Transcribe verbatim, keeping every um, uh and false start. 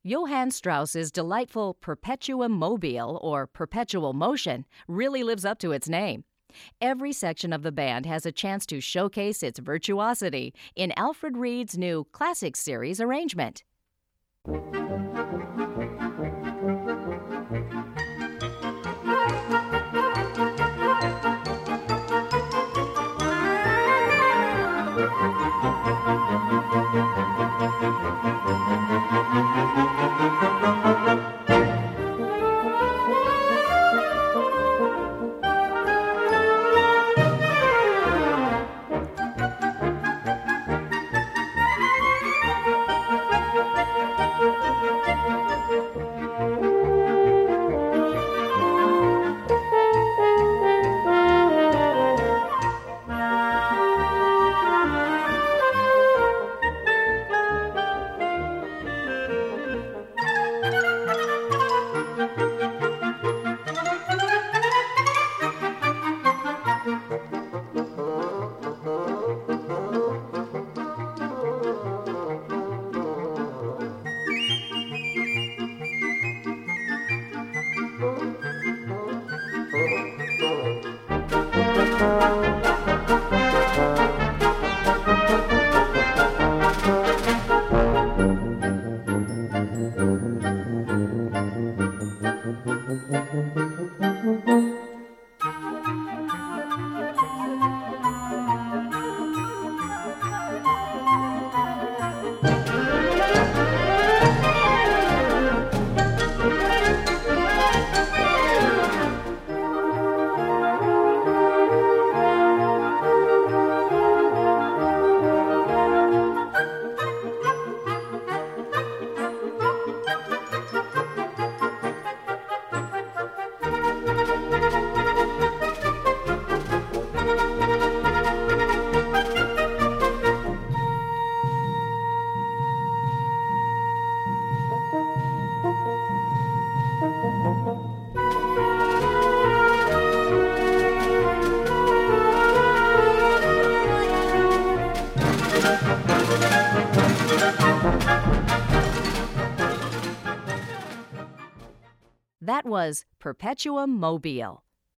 Johann Strauss's delightful Perpetuum mobile, or perpetual motion, really lives up to its name. Every section of the band has a chance to showcase its virtuosity in Alfred Reed's new Classics Series arrangement. That was Perpetuum mobile.